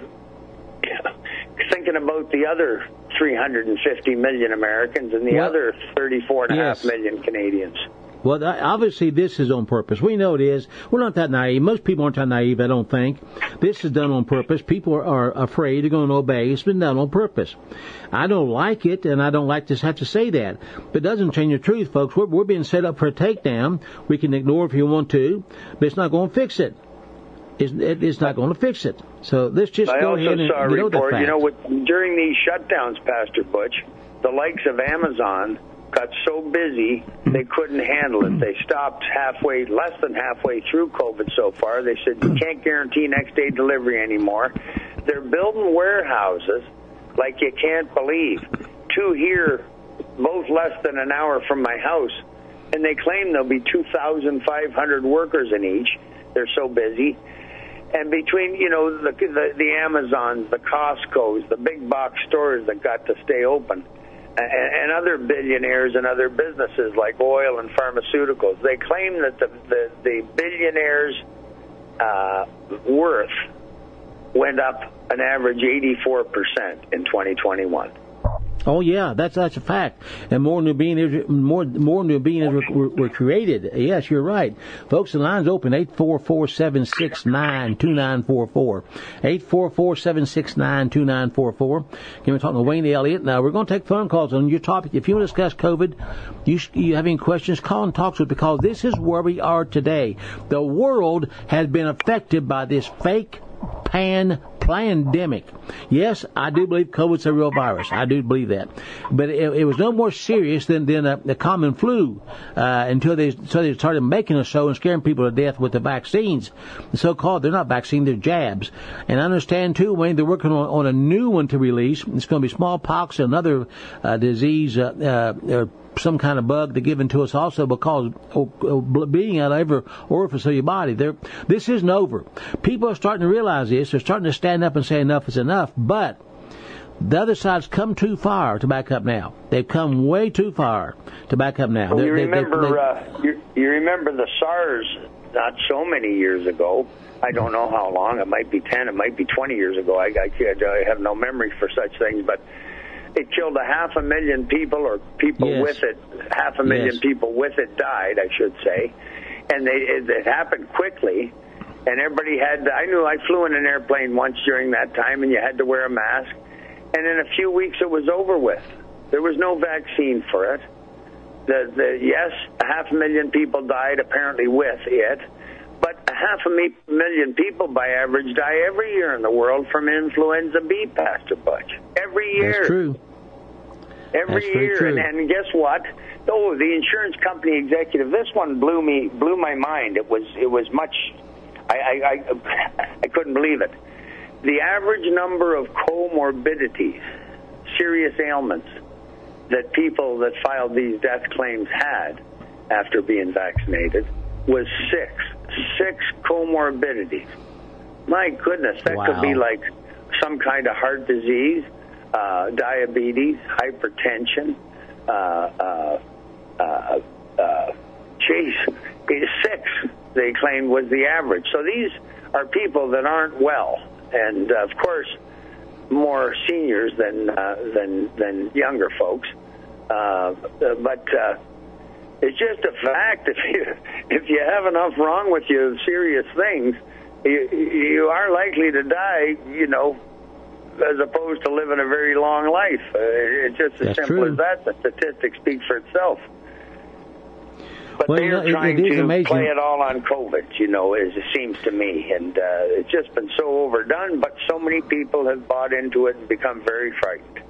thinking about the other three hundred fifty million Americans and the Well, other thirty-four and a half yes. million Canadians? Well, th- obviously this is on purpose. We know it is. We're not that naive. Most people aren't that naive, I don't think. This is done on purpose. People are, are afraid they're going to obey. It's been done on purpose. I don't like it, and I don't like to have to say that. But it doesn't change the truth, folks. We're, we're being set up for a takedown. We can ignore it if you want to, but it's not going to fix it. It's, it, it's not going to fix it. So let's just I go also ahead and saw a you know the report, fact. you know, with, during these shutdowns, Pastor Butch, the likes of Amazon got so busy they couldn't handle it. They stopped halfway, less than halfway through COVID so far. They said, you can't guarantee next day delivery anymore. They're building warehouses like you can't believe. Two here, both less than an hour from my house. And they claim there'll be two thousand five hundred workers in each. They're so busy. And between, you know, the, the, the Amazons, the Costcos, the big box stores that got to stay open, and, and other billionaires and other businesses like oil and pharmaceuticals, they claim that the, the, the billionaires' uh, worth went up an average eighty-four percent in twenty twenty-one. Oh yeah, that's that's a fact. And more new beings, more more new beings were, were, were created. Yes, you're right, folks. The line's open eight four four seven six nine two nine four four. Eight four four seven six nine two nine four four. We're talking to Wayne Elliott. Now we're going to take phone calls on your topic. If you want to discuss COVID, you you have any questions, call and talk to us because this is where we are today. The world has been affected by this fake pan pandemic. Yes, I do believe COVID's a real virus. I do believe that. But it, it was no more serious than, than a, the common flu uh, until they, so they started making it so and scaring people to death with the vaccines. The so-called, they're not vaccines, they're jabs. And I understand, too, Wayne, they're working on, on a new one to release. It's going to be smallpox, another uh, disease, uh, uh, or some kind of bug they're giving to us also because of bleeding out of every orifice of your body. They're, this isn't over. People are starting to realize this. They're starting to stand up and say enough is enough. But the other side's come too far to back up now. They've come way too far to back up now. Well, you they, remember, they, they, uh, you, you remember the SARS not so many years ago. I don't know how long. It might be ten. It might be twenty years ago. I, I, I have no memory for such things, but it killed a half a million people, or people yes. with it. Half a million yes. people with it died, I should say. And they, it, it happened quickly. And everybody had, I knew I flew in an airplane once during that time, and you had to wear a mask. And in a few weeks, it was over with. There was no vaccine for it. The, the, yes, a half a million people died apparently with it. But a half a me- million people, by average, die every year in the world from influenza B, Pastor Butch. Every year. That's true. Every That's year. true. And, and guess what? Oh, the insurance company executive, this one blew me, blew my mind. It was, it was much, I, I, I, I couldn't believe it. The average number of comorbidities, serious ailments, that people that filed these death claims had after being vaccinated was six. Six comorbidities. My goodness, that wow. could be like some kind of heart disease, uh, diabetes, hypertension. Uh, uh, uh, uh, geez, six, they claimed, was the average. So these are people that aren't well, and uh, of course, more seniors than uh, than than younger folks. Uh, but uh, it's just a fact. If you if you have enough wrong with you, serious things, you, you are likely to die. You know, as opposed to living a very long life. Uh, it's just as That's simple true. as that. The statistics speak for itself. But well, they you know, are it, trying it is to amazing. play it all on COVID, you know, as it seems to me. And uh, it's just been so overdone, but so many people have bought into it and become very frightened.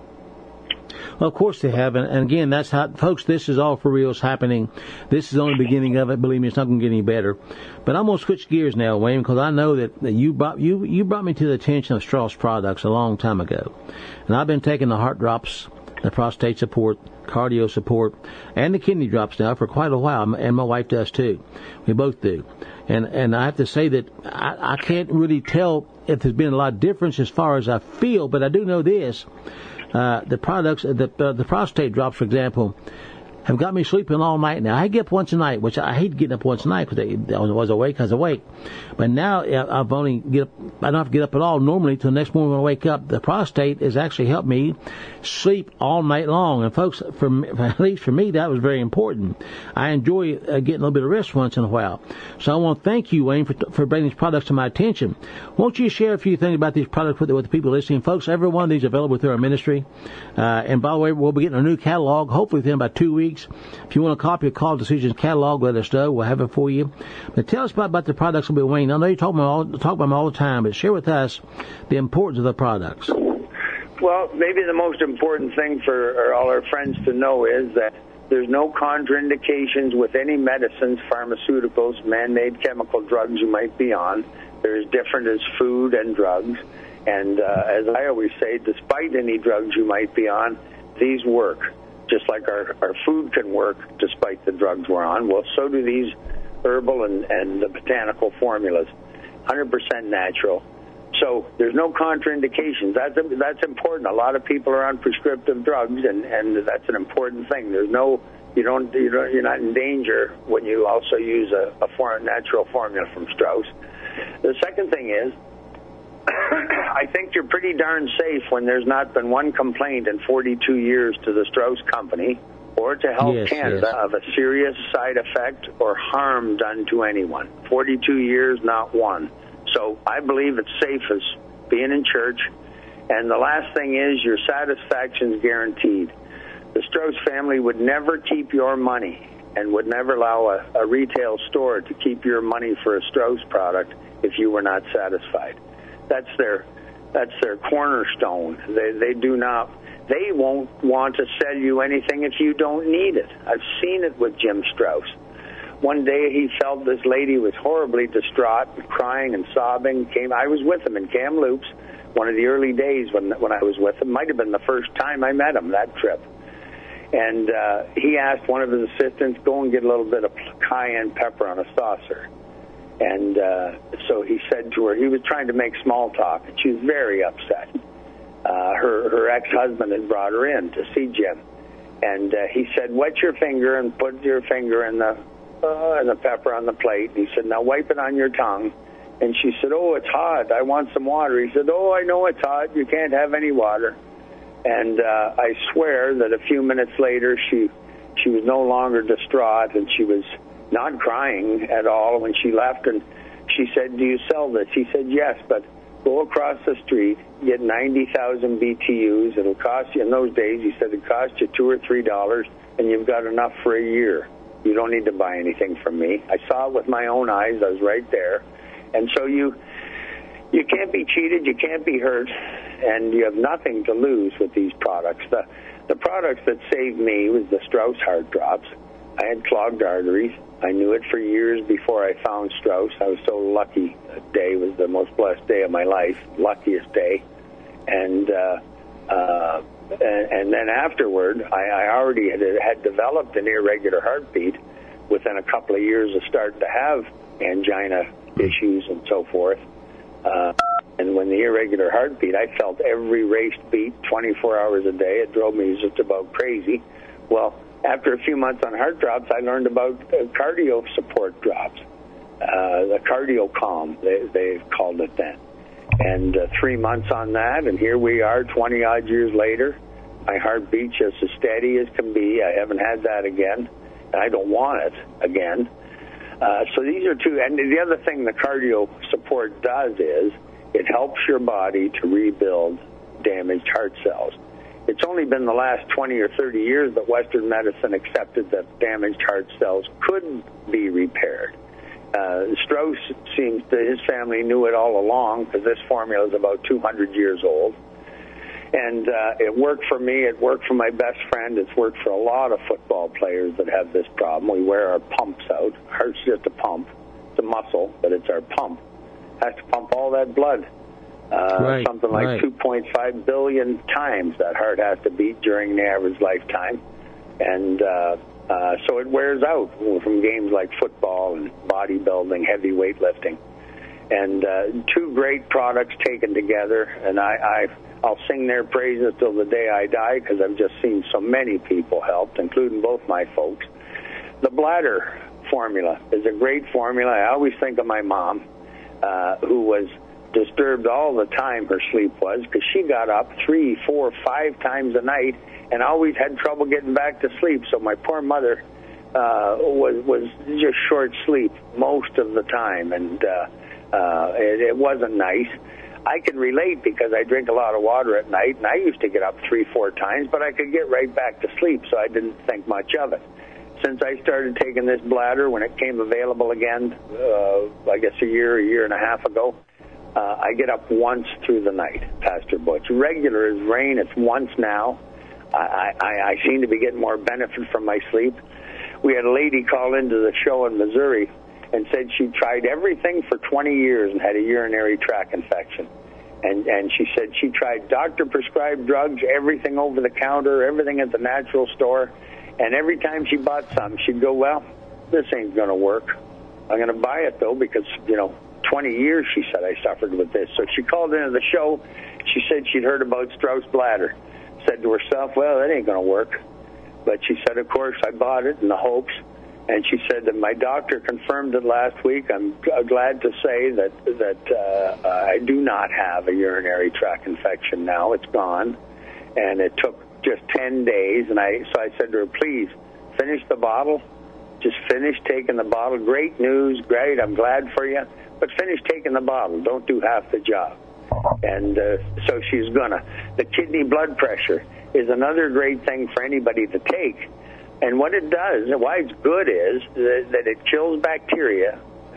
Well, of course they have, and, and again, that's how, folks, this is all for real. It's happening. This is only the beginning of it. Believe me, it's not going to get any better. But I'm going to switch gears now, Wayne, because I know that, that you brought you you brought me to the attention of Strauss products a long time ago, and I've been taking the heart drops, the prostate support, cardio support, and the kidney drops now for quite a while, and my wife does too. We both do, and and I have to say that I, I can't really tell if there's been a lot of difference as far as I feel, but I do know this. Uh, the products, the uh, the prostate drops, for example, have got me sleeping all night now. I get up once a night, which I hate getting up once a night because I was awake, I was awake. But now I've only get up, I don't have to get up at all normally till the next morning when I wake up. The prostate has actually helped me sleep all night long. And folks, for, at least for me, that was very important. I enjoy uh, getting a little bit of rest once in a while. So I want to thank you, Wayne, for, for bringing these products to my attention. Won't you share a few things about these products with, with the people listening? Folks, every one of these is available through our ministry. Uh, and by the way, we'll be getting a new catalog, hopefully within about two weeks. If you want a copy of Call Decisions catalog, let us know. We'll have it for you. But tell us about, about the products a bit, Wayne. I know you talk about, all, talk about them all the time, but share with us the importance of the products. Well, maybe the most important thing for all our friends to know is that there's no contraindications with any medicines, pharmaceuticals, man-made chemical drugs you might be on. They're as different as food and drugs. And uh, as I always say, despite any drugs you might be on, these work. Just like our, our food can work despite the drugs we're on, well, so do these herbal and, and the botanical formulas. one hundred percent natural. So there's no contraindications. That's that's important. A lot of people are on prescriptive drugs, and, and that's an important thing. There's no, you don't, you don't, you're not in danger when you also use a, a foreign natural formula from Strauss. The second thing is, I think you're pretty darn safe when there's not been one complaint in forty-two years to the Strauss Company or to Health yes, Canada yes. of a serious side effect or harm done to anyone. forty-two years, not one. So I believe it's safe as being in church. And the last thing is your satisfaction is guaranteed. The Strauss family would never keep your money and would never allow a, a retail store to keep your money for a Strauss product if you were not satisfied. That's their That's their cornerstone. They they do not. They won't want to sell you anything if you don't need it. I've seen it with Jim Strauss. One day he felt this lady was horribly distraught, crying and sobbing. Came. I was with him in Kamloops, one of the early days when when I was with him. Might have been the first time I met him, that trip. And uh, he asked one of his assistants, go and get a little bit of cayenne pepper on a saucer. And uh, so he said to her, he was trying to make small talk, and she was very upset. Uh, her, her ex-husband had brought her in to see Jim. And uh, he said, wet your finger and put your finger in the, uh, in the pepper on the plate. He said, now wipe it on your tongue. And she said, oh, it's hot. I want some water. He said, oh, I know it's hot. You can't have any water. And uh, I swear that a few minutes later, she she was no longer distraught, and she was not crying at all when she left. And she said, do you sell this? He said, yes, but go across the street, get ninety thousand B T Us. It'll cost you, in those days, he said, it cost you two or three dollars, and you've got enough for a year. You don't need to buy anything from me. I saw it with my own eyes. I was right there. And so you you can't be cheated. You can't be hurt. And you have nothing to lose with these products. The, the products that saved me was the Strauss Heart Drops. I had clogged arteries. I knew it for years before I found Strauss. I was so lucky. That day was the most blessed day of my life, luckiest day. And uh, uh, and, and then afterward, I, I already had, had developed an irregular heartbeat within a couple of years of starting to have angina issues and so forth. Uh, and when the irregular heartbeat, I felt every raced beat twenty-four hours a day. It drove me just about crazy. Well, after a few months on heart drops, I learned about uh, cardio support drops, uh, the cardio calm, they, they called it then. And uh, three months on that, and here we are twenty-odd years later. My heartbeat just as steady as can be. I haven't had that again, and I don't want it again. Uh, so these are two, and the other thing the cardio support does is it helps your body to rebuild damaged heart cells. It's only been the last twenty or thirty years that Western medicine accepted that damaged heart cells could be repaired. Uh, Strauss seems that his family knew it all along because this formula is about two hundred years old. And uh, it worked for me. It worked for my best friend. It's worked for a lot of football players that have this problem. We wear our pumps out. Heart's just a pump. It's a muscle, but it's our pump. It has to pump all that blood. Uh, right, something like right. two point five billion times that heart has to beat during the average lifetime. And uh, uh, so it wears out from games like football and bodybuilding, heavy weightlifting. And uh, two great products taken together, and I, I, I'll sing their praises till the day I die because I've just seen so many people helped, including both my folks. The bladder formula is a great formula. I always think of my mom, uh, who was disturbed all the time, her sleep was, because she got up three, four, five times a night and always had trouble getting back to sleep. So my poor mother uh, was, was just short sleep most of the time, and uh, uh, it, it wasn't nice. I can relate because I drink a lot of water at night, and I used to get up three, four times, but I could get right back to sleep, so I didn't think much of it. Since I started taking this bladder, when it came available again, uh, I guess a year, a year and a half ago, uh, I get up once through the night, Pastor Butch. Regular as rain, it's once now. I, I, I seem to be getting more benefit from my sleep. We had a lady call into the show in Missouri and said she tried everything for twenty years and had a urinary tract infection. And and she said she tried doctor-prescribed drugs, everything over the counter, everything at the natural store, and every time she bought some, she'd go, well, this ain't going to work. I'm going to buy it, though, because, you know, twenty years, she said, I suffered with this. So she called into the show. She said she'd heard about Strauss bladder. Said to herself, well, that ain't going to work. But she said, of course, I bought it in the hopes. And she said that my doctor confirmed it last week. I'm glad to say that that uh, I do not have a urinary tract infection now. It's gone. And it took just ten days. And I so I said to her, please, finish the bottle. Just finish taking the bottle. Great news. Great. I'm glad for you. But finish taking the bottle. Don't do half the job. And uh, so she's going to. The kidney blood pressure is another great thing for anybody to take. And what it does, and why it's good, is that it kills bacteria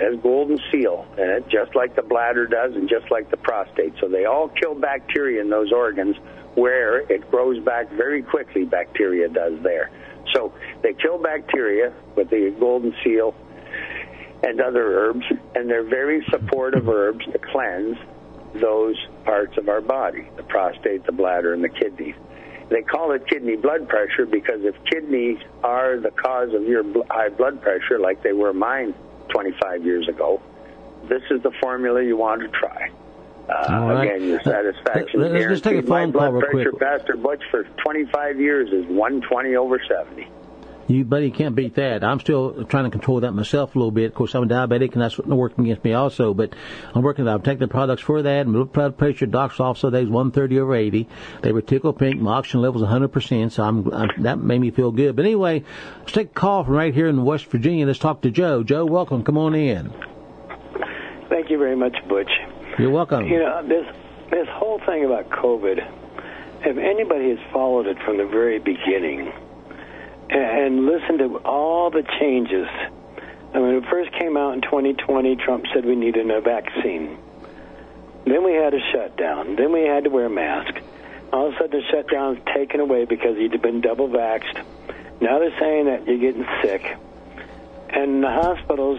has golden seal in it, just like the bladder does and just like the prostate. So they all kill bacteria in those organs where it grows back very quickly, bacteria does there. So they kill bacteria with the golden seal and other herbs, and they're very supportive herbs to cleanse those parts of our body, the prostate, the bladder, and the kidneys. They call it kidney blood pressure because if kidneys are the cause of your high blood pressure, like they were mine twenty-five years ago, this is the formula you want to try. Uh, right. Again, your satisfaction Let, let's just take a phone My call blood real pressure, quick. Pastor Butch, for twenty-five years is one twenty over seventy. You, buddy, can't beat that. I'm still trying to control that myself a little bit. Of course, I'm a diabetic, and that's working against me also. But I'm working. I'm taking the products for that. My blood pressure, doctor's office today is one thirty over eighty. They were tickle pink. My oxygen level is one hundred percent. So I'm, I'm that made me feel good. But anyway, let's take a call from right here in West Virginia. Let's talk to Joe. Joe, welcome. Come on in. Thank you very much, Butch. You're welcome. You know, this this whole thing about COVID, if anybody has followed it from the very beginning and listened to all the changes, I mean, when it first came out in twenty twenty, Trump said we needed a vaccine. Then we had a shutdown. Then we had to wear a mask. All of a sudden, the shutdown's taken away because you'd been double vaxxed. Now they're saying that you're getting sick. And the hospitals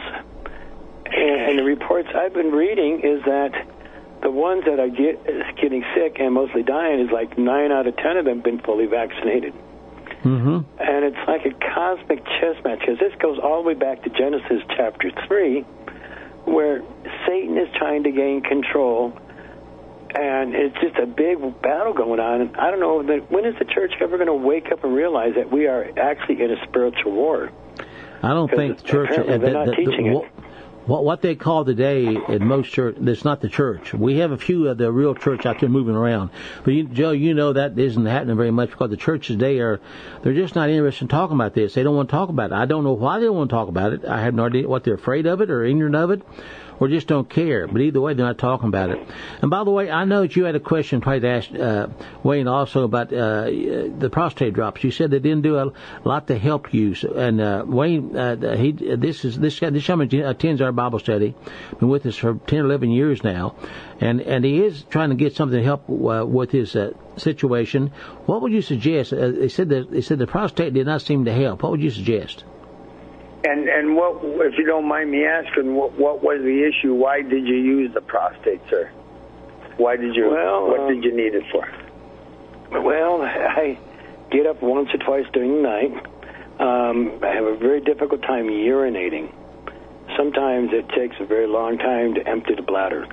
and the reports I've been reading is that the ones that are get, getting sick and mostly dying is like nine out of ten of them have been fully vaccinated. Mm-hmm. And it's like a cosmic chess match, because this goes all the way back to Genesis chapter three, where Satan is trying to gain control, and it's just a big battle going on. And I don't know, that when is the church ever going to wake up and realize that we are actually in a spiritual war? I don't think the church. Apparently they're not the, the, teaching the, it. What what they call today in most church, that's not the church. We have a few of the real church out there moving around, but you, Joe, you know that isn't happening very much because the churches today are, they're just not interested in talking about this. They don't want to talk about it. I don't know why they don't want to talk about it. I have no idea what they're afraid of it or ignorant of it, or just don't care. But either way, they're not talking about it. And by the way, I know that you had a question probably to ask uh, Wayne also about uh, the prostate drops. You said they didn't do a lot to help you. So, and uh, Wayne, uh, he this is this guy. This gentleman attends our Bible study. Been with us for ten, eleven years now, and and he is trying to get something to help uh, with his uh, situation. What would you suggest? Uh, they said that they said the prostate did not seem to help. What would you suggest? And and what, if you don't mind me asking, what, what was the issue? Why did you use the prostate, sir? Why did you? Well, what um, did you need it for? Well, I get up once or twice during the night. Um, I have a very difficult time urinating. Sometimes it takes a very long time to empty the bladder.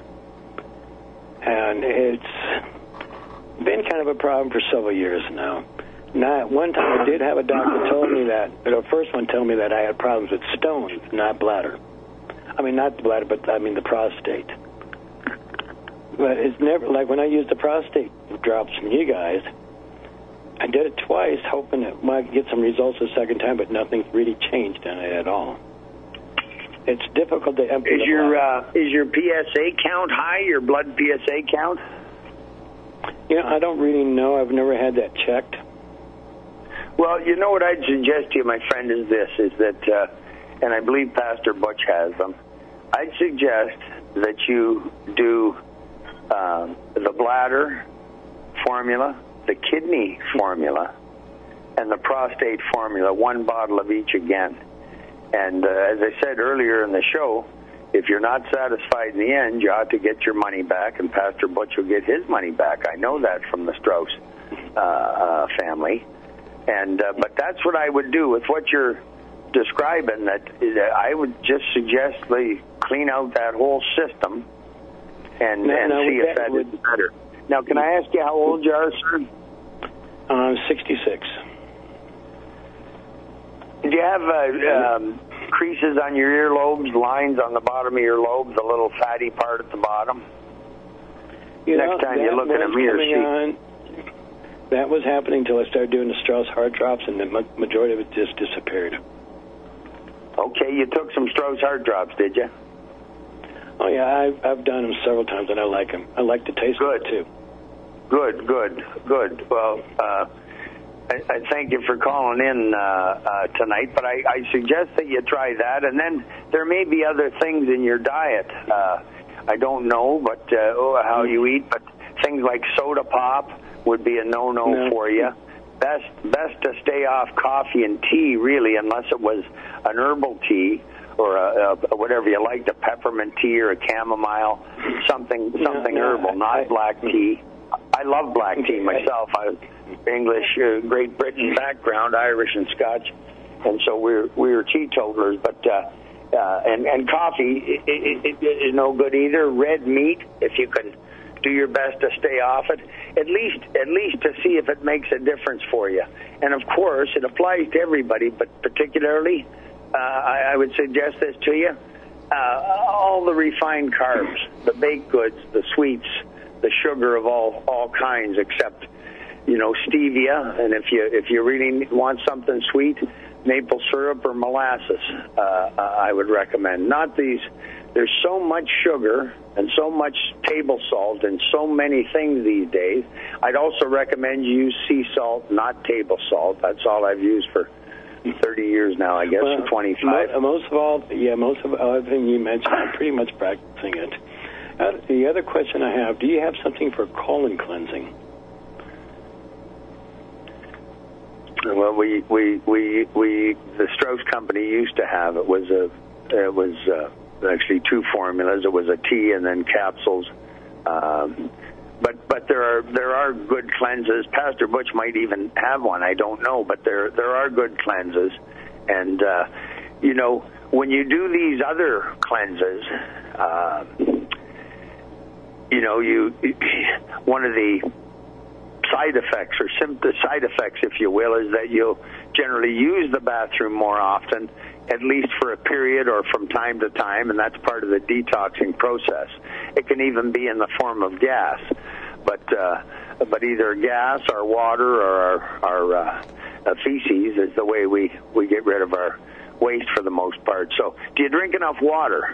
And it's been kind of a problem for several years now. Now, one time I did have a doctor told me that, the first one told me that I had problems with stones, not bladder. I mean, not the bladder, but I mean the prostate. But it's never, like when I used the prostate drops from you guys, I did it twice, hoping that I might get some results the second time, but nothing's really changed on it at all. It's difficult to empty Is the your bladder. uh, is your P S A count high? Your blood P S A count? You know, I don't really know. I've never had that checked. Well, you know what I'd suggest to you, my friend, is this, is that, uh, and I believe Pastor Butch has them, I'd suggest that you do um, the bladder formula, the kidney formula, and the prostate formula, one bottle of each again. And uh, as I said earlier in the show, if you're not satisfied in the end, you ought to get your money back, and Pastor Butch will get his money back. I know that from the Strauss uh, uh, family. And uh, but that's what I would do with what you're describing. That is, uh, I would just suggest they clean out that whole system and, No, and no, see if that that would- is better. Now, can I ask you how old you are, sir? I'm sixty-six. Do you have uh, um, creases on your earlobes, lines on the bottom of your lobes, a little fatty part at the bottom? You Next know, time that you look in a was mirror, coming see. on, that was happening until I started doing the Strauss heart drops, and the ma- majority of it just disappeared. Okay, you took some Strauss heart drops, did you? Oh, yeah, I've, I've done them several times, and I like them. I like the taste Good. of it, too. Good, good, good. Well, uh, I, I thank you for calling in uh, uh, tonight, but I, I suggest that you try that, and then there may be other things in your diet. Uh, I don't know, but uh, oh, how you eat, but things like soda pop would be a no-no no. for you. Best, best to stay off coffee and tea, really, unless it was an herbal tea or a, a, whatever you like, a peppermint tea or a chamomile, something, something no, no, herbal, not I, black tea. I love black tea myself. I English, uh, Great Britain background, Irish and Scotch, and so we're we're teetotalers. But uh, uh, and and coffee it, it, it is no good either. Red meat, if you can do your best to stay off it, at least at least to see if it makes a difference for you. And of course, it applies to everybody, but particularly, uh, I, I would suggest this to you: uh, all the refined carbs, the baked goods, the sweets, the sugar of all all kinds, except, you know, stevia, and if you if you really want something sweet, maple syrup or molasses, uh, I would recommend. Not these. There's so much sugar and so much table salt in so many things these days. I'd also recommend you use sea salt, not table salt. That's all I've used for thirty years now, I guess, well, twenty-five. Most of all, yeah, most of everything you mentioned, I'm pretty much practicing it. Uh, the other question I have: do you have something for colon cleansing? Well, we we we we the Strauss Company used to have it was a it was uh, actually two formulas. It was a tea and then capsules. Um, but but there are there are good cleanses. Pastor Butch might even have one. I don't know, but there there are good cleanses. And uh, you know, when you do these other cleanses, uh, you know, you one of the side effects or symptom side effects, if you will, is that you'll generally use the bathroom more often, at least for a period or from time to time, and that's part of the detoxing process. It can even be in the form of gas, but uh, but either gas or water or our, our uh, feces is the way we, we get rid of our waste for the most part. So, do you drink enough water?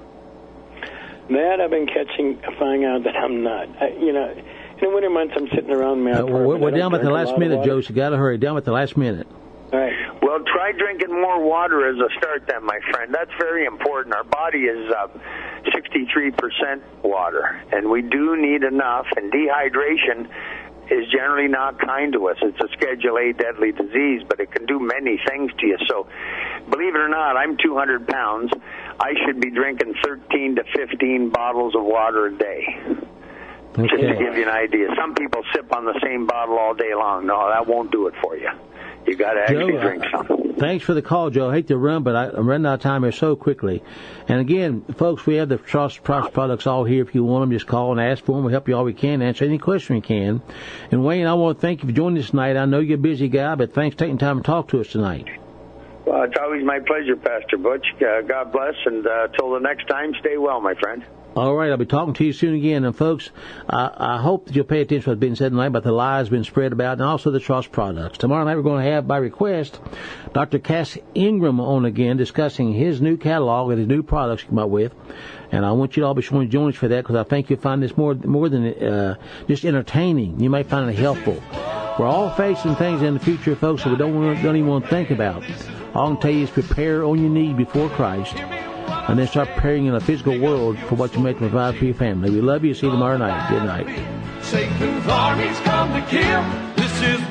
That I've been catching, finding out that I'm not. I, you know. In the winter months, I'm sitting around my apartment. Uh, we're we're down at the last minute, Joe, so you got to hurry. Down at the last minute. All right. Well, try drinking more water as a start then, my friend. That's very important. Our body is uh, sixty-three percent water, and we do need enough, and dehydration is generally not kind to us. It's a Schedule A deadly disease, but it can do many things to you. So, believe it or not, I'm two hundred pounds. I should be drinking thirteen to fifteen bottles of water a day. Okay. Just to give you an idea. Some people sip on the same bottle all day long. No, that won't do it for you. You got to actually Joe, drink some. Thanks for the call, Joe. I hate to run, but I, I'm running out of time here so quickly. And again, folks, we have the Trust products all here. If you want them, just call and ask for them. We'll help you all we can, answer any question we can. And Wayne, I want to thank you for joining us tonight. I know you're a busy guy, but thanks for taking time to talk to us tonight. Well, it's always my pleasure, Pastor Butch. Uh, God bless, and uh, till the next time, stay well, my friend. All right, I'll be talking to you soon again. And, folks, I, I hope that you'll pay attention to what's been said tonight about the lies being spread about and also the Trust products. Tomorrow night we're going to have, by request, Doctor Cass Ingram on again discussing his new catalog and his new products he came up with. And I want you to all be sure to join us for that because I think you'll find this more more than uh, just entertaining. You may find it helpful. We're all facing things in the future, folks, that we don't, want, don't even want to think about. All I can tell you is prepare on your knees before Christ. And then start preparing in a physical world for what you make to provide for your family. We love you. See you tomorrow night. Good night. Satan's armies come to kill. This is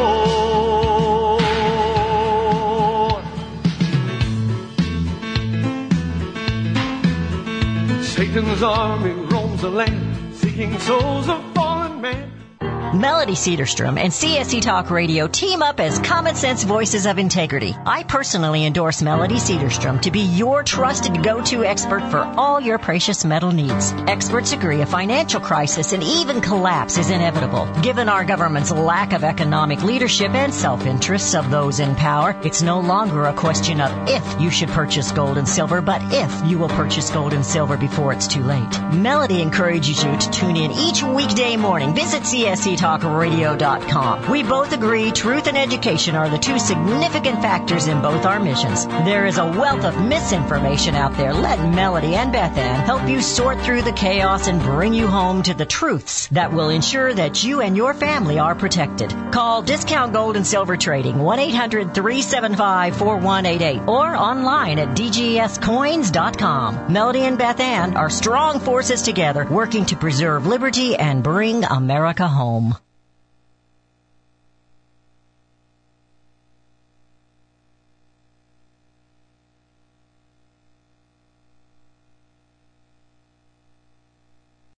war. Satan's army roams the land, seeking souls of fallen men. Melody Cedarstrom and C S C Talk Radio team up as common sense voices of integrity. I personally endorse Melody Cedarstrom to be your trusted go-to expert for all your precious metal needs. Experts agree a financial crisis and even collapse is inevitable. Given our government's lack of economic leadership and self-interests of those in power, it's no longer a question of if you should purchase gold and silver, but if you will purchase gold and silver before it's too late. Melody encourages you to tune in each weekday morning. Visit C S C Talk talk radio dot com. We both agree truth and education are the two significant factors in both our missions. There is a wealth of misinformation out there. Let Melody and Beth Ann help you sort through the chaos and bring you home to the truths that will ensure that you and your family are protected. Call Discount Gold and Silver Trading, one eight hundred three seven five four one eight eight, or online at d g s coins dot com. Melody and Beth Ann are strong forces together working to preserve liberty and bring America home.